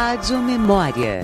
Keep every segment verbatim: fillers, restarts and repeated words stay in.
Rádio Memória.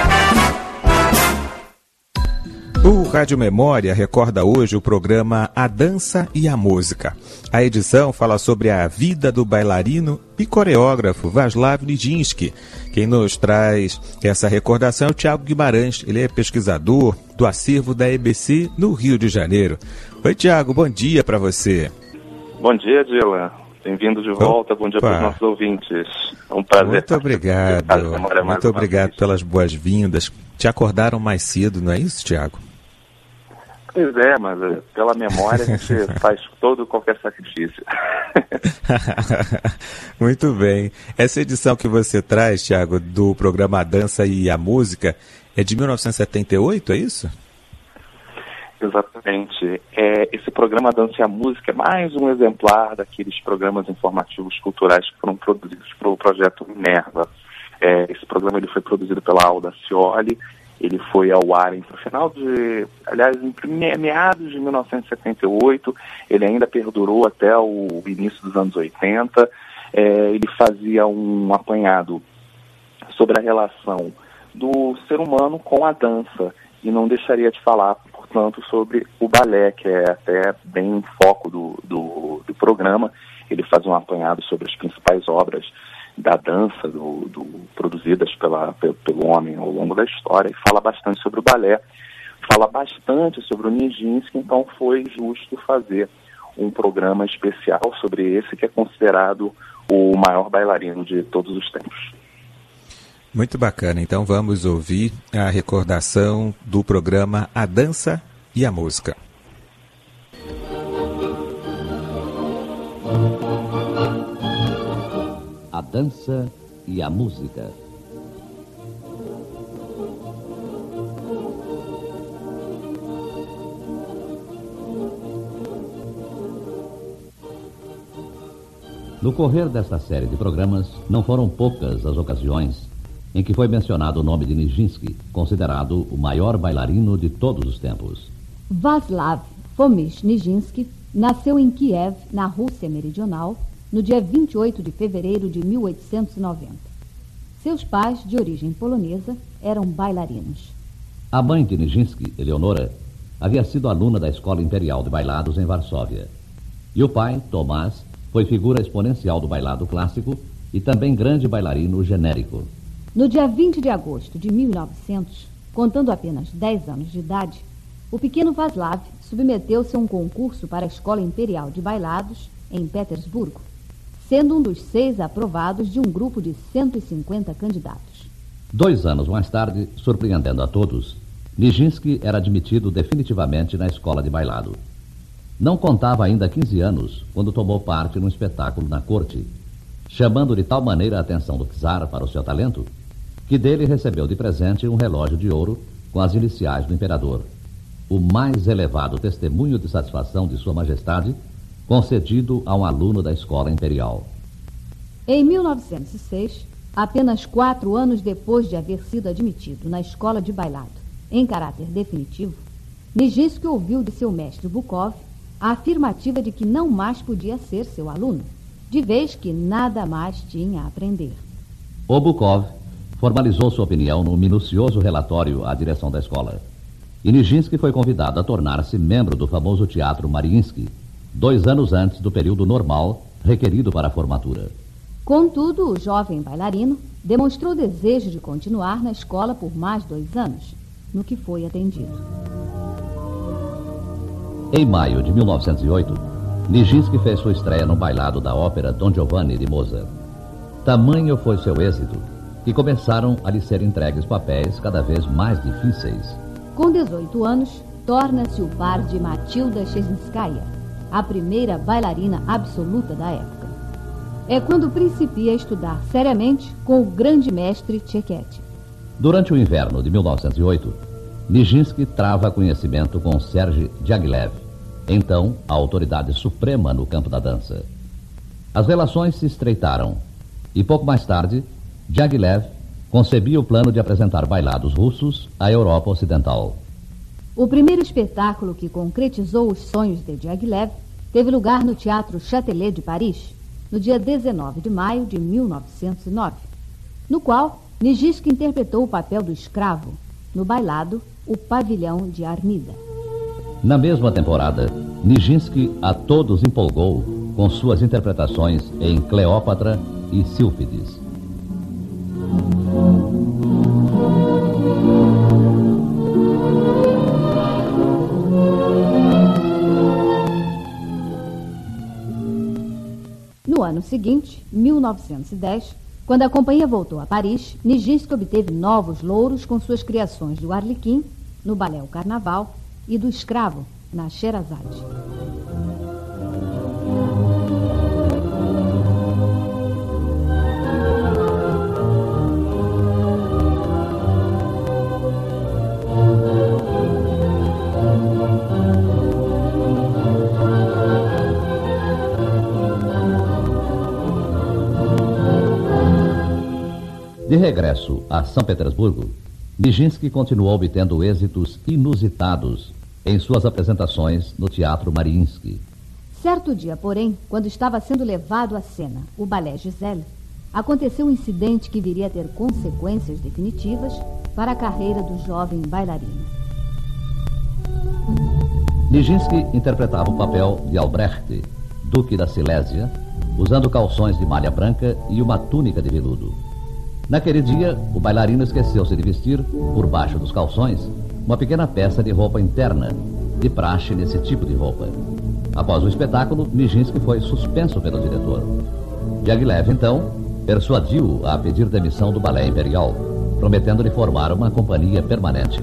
O Rádio Memória recorda hoje o programa A Dança e a Música. A edição fala sobre a vida do bailarino e coreógrafo Václav Nijinsky. Quem nos traz essa recordação é o Tiago Guimarães. Ele é pesquisador do acervo da E B C no Rio de Janeiro. Oi, Tiago, bom dia para você. Bom dia, Dylan. Bem-vindo de volta. Opa. Bom dia para os nossos ouvintes. É um prazer. Muito obrigado. Muito obrigado pelas boas-vindas. Te acordaram mais cedo, não é isso, Tiago? Pois é, mas pela memória a gente faz todo qualquer sacrifício. Muito bem. Essa edição que você traz, Tiago, do programa A Dança e a Música, é de mil novecentos e setenta e oito, é isso? Exatamente. É, esse programa A Dança e a Música é mais um exemplar daqueles programas informativos culturais que foram produzidos pelo projeto Minerva. É, esse programa ele foi produzido pela Alda Cioli. Ele foi ao ar entre o final de, aliás, em meados de mil novecentos e setenta e oito, ele ainda perdurou até o início dos anos oitenta. É, ele fazia um apanhado sobre a relação do ser humano com a dança e não deixaria de falar, portanto, sobre o balé, que é até bem foco do, do, do programa. Ele faz um apanhado sobre as principais obras da dança, do, do, produzidas pela, pelo, pelo homem ao longo da história, e fala bastante sobre o balé, fala bastante sobre o Nijinsky, então foi justo fazer um programa especial sobre esse, que é considerado o maior bailarino de todos os tempos. Muito bacana, então vamos ouvir a recordação do programa A Dança e a Música. A dança e a música. No correr desta série de programas, não foram poucas as ocasiões em que foi mencionado o nome de Nijinsky, considerado o maior bailarino de todos os tempos. Václav Fomich Nijinsky nasceu em Kiev, na Rússia Meridional, no dia vinte e oito de fevereiro de mil oitocentos e noventa. Seus pais, de origem polonesa, eram bailarinos. A mãe de Nijinsky, Eleonora, havia sido aluna da Escola Imperial de Bailados em Varsóvia. E o pai, Tomás, foi figura exponencial do bailado clássico e também grande bailarino genérico. No dia vinte de agosto de mil e novecentos, contando apenas dez anos de idade, o pequeno Václav submeteu-se a um concurso para a Escola Imperial de Bailados, em Petersburgo, sendo um dos seis aprovados de um grupo de cento e cinquenta candidatos. Dois anos mais tarde, surpreendendo a todos, Nijinsky era admitido definitivamente na escola de bailado. Não contava ainda quinze anos quando tomou parte num espetáculo na corte, chamando de tal maneira a atenção do czar para o seu talento, que dele recebeu de presente um relógio de ouro com as iniciais do imperador, o mais elevado testemunho de satisfação de Sua Majestade, concedido a um aluno da Escola Imperial. Em mil novecentos e seis, apenas quatro anos depois de haver sido admitido na escola de bailado em caráter definitivo, Nijinsky ouviu de seu mestre Bukov a afirmativa de que não mais podia ser seu aluno, de vez que nada mais tinha a aprender. O Bukov formalizou sua opinião no minucioso relatório à direção da escola. E Nijinsky foi convidado a tornar-se membro do famoso Teatro Mariinsky, dois anos antes do período normal requerido para a formatura. Contudo, o jovem bailarino demonstrou desejo de continuar na escola por mais dois anos, no que foi atendido. Em maio de mil novecentos e oito, Nijinsky fez sua estreia no bailado da ópera Don Giovanni de Mozart. Tamanho foi seu êxito que começaram a lhe ser entregues papéis cada vez mais difíceis. Com dezoito anos, torna-se o par de Matilda Cherinskaya, a primeira bailarina absoluta da época. É quando principia a estudar seriamente com o grande mestre Tchekete. Durante o inverno de mil novecentos e oito, Nijinsky trava conhecimento com Serge Diaghilev, então a autoridade suprema no campo da dança. As relações se estreitaram e pouco mais tarde, Diaghilev concebia o plano de apresentar bailados russos à Europa Ocidental. O primeiro espetáculo que concretizou os sonhos de Diaghilev teve lugar no Teatro Châtelet de Paris, no dia dezenove de maio de mil novecentos e nove, no qual Nijinsky interpretou o papel do escravo no bailado O Pavilhão de Armida. Na mesma temporada, Nijinsky a todos empolgou com suas interpretações em Cleópatra e Sílfides. No ano seguinte, mil novecentos e dez, quando a companhia voltou a Paris, Nijinsky obteve novos louros com suas criações do Arlequim, no balé O Carnaval, e do Escravo, na Sherazade. De regresso a São Petersburgo, Nijinsky continuou obtendo êxitos inusitados em suas apresentações no Teatro Mariinsky. Certo dia, porém, quando estava sendo levado à cena o balé Giselle, aconteceu um incidente que viria a ter consequências definitivas para a carreira do jovem bailarino. Nijinsky interpretava o papel de Albrecht, duque da Silésia, usando calções de malha branca e uma túnica de veludo. Naquele dia, o bailarino esqueceu-se de vestir, por baixo dos calções, uma pequena peça de roupa interna, de praxe nesse tipo de roupa. Após o espetáculo, Nijinsky foi suspenso pelo diretor. Diaghilev, então, persuadiu-o a pedir demissão do Balé Imperial, prometendo-lhe formar uma companhia permanente.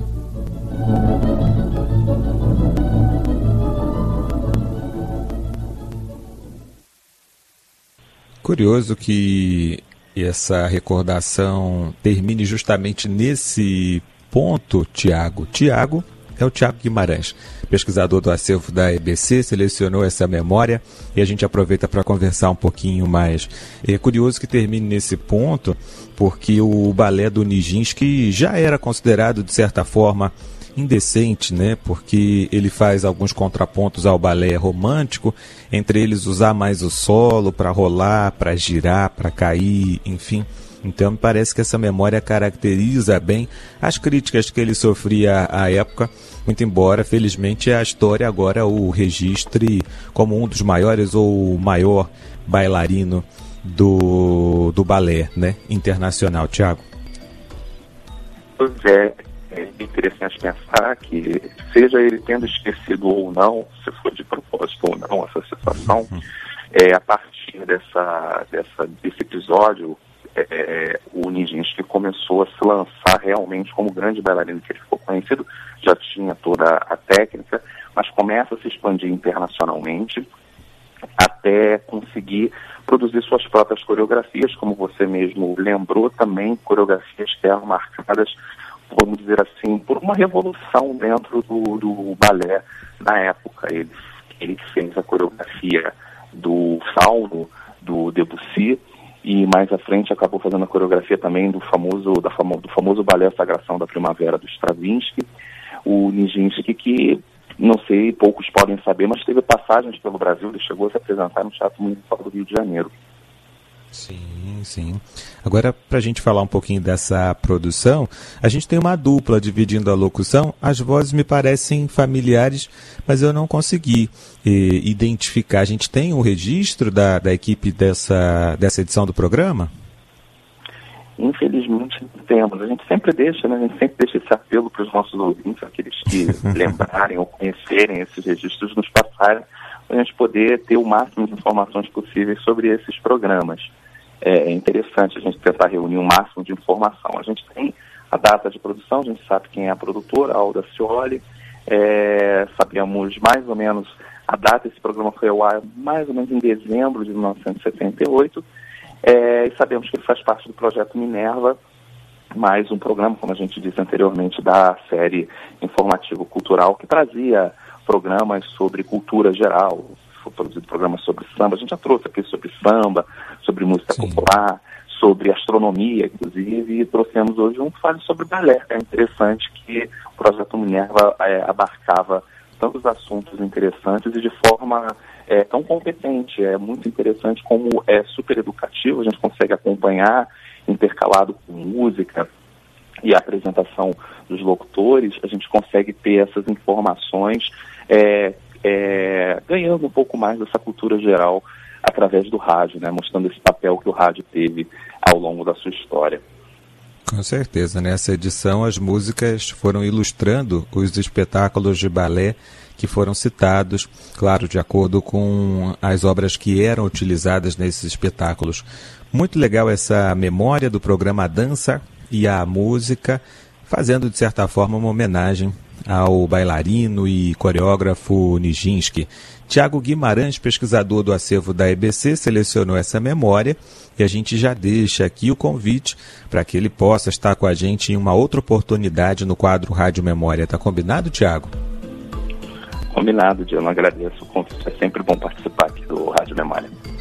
Curioso que essa recordação termine justamente nesse ponto, Tiago. Tiago é o Tiago Guimarães, pesquisador do acervo da E B C, selecionou essa memória e a gente aproveita para conversar um pouquinho mais. É curioso que termine nesse ponto, porque o balé do Nijinsky já era considerado, de certa forma, indecente, né? Porque ele faz alguns contrapontos ao balé romântico, entre eles usar mais o solo para rolar, para girar, para cair, enfim. Então me parece que essa memória caracteriza bem as críticas que ele sofria à época, muito embora, felizmente, a história agora o registre como um dos maiores ou o maior bailarino do, do balé, né? Internacional. Tiago? Pois é. É interessante pensar que, seja ele tendo esquecido ou não, se foi de propósito ou não, essa situação, uhum. é, a partir dessa, dessa, desse episódio, é, o Nijinsky começou a se lançar realmente como grande bailarino que ele ficou conhecido, já tinha toda a técnica, mas começa a se expandir internacionalmente até conseguir produzir suas próprias coreografias, como você mesmo lembrou, também coreografias que eram marcadas, vamos dizer assim, por uma revolução dentro do, do balé na época. Ele, ele fez a coreografia do Fauno, do Debussy, e mais à frente acabou fazendo a coreografia também do famoso, da famo, do famoso balé Sagração da Primavera, do Stravinsky. O Nijinsky, que, não sei, poucos podem saber, mas teve passagens pelo Brasil, ele chegou a se apresentar no Teatro Municipal do Rio de Janeiro. Sim, sim. Agora, para a gente falar um pouquinho dessa produção, a gente tem uma dupla dividindo a locução. As vozes me parecem familiares, mas eu não consegui eh, identificar. A gente tem um registro da, da equipe dessa, dessa edição do programa? Infelizmente não temos. A gente sempre deixa, né? A gente sempre deixa esse apelo para os nossos ouvintes, aqueles que lembrarem ou conhecerem esses registros, nos passarem, para a gente poder ter o máximo de informações possíveis sobre esses programas. É interessante a gente tentar reunir o máximo de informação. A gente tem a data de produção, a gente sabe quem é a produtora, a Alda Scioli, é, sabemos mais ou menos a data, esse programa foi ao ar mais ou menos em dezembro de mil novecentos e setenta e oito, é, e sabemos que ele faz parte do projeto Minerva, mais um programa, como a gente disse anteriormente, da série Informativo Cultural, que trazia programas sobre cultura geral. Foi produzido programas sobre samba, a gente já trouxe aqui sobre samba, sobre música Sim. popular, sobre astronomia, inclusive, e trouxemos hoje um que fala sobre balé. É interessante que o projeto Minerva é, abarcava tantos assuntos interessantes e de forma é, tão competente. É muito interessante como é super educativo, a gente consegue acompanhar em intercalado com música e a apresentação dos locutores, a gente consegue ter essas informações é, é, ganhando um pouco mais dessa cultura geral através do rádio, né? Mostrando esse papel que o rádio teve ao longo da sua história. Com certeza, nessa edição as músicas foram ilustrando os espetáculos de balé que foram citados, claro, de acordo com as obras que eram utilizadas nesses espetáculos. Muito legal essa memória do programa A Dança e a Música, fazendo de certa forma uma homenagem ao bailarino e coreógrafo Nijinsky. Tiago Guimarães, pesquisador do acervo da E B C, selecionou essa memória e a gente já deixa aqui o convite para que ele possa estar com a gente em uma outra oportunidade no quadro Rádio Memória. Tá combinado, Tiago? Combinado, Diano. Agradeço o convite. É sempre bom participar aqui do Rádio Memória.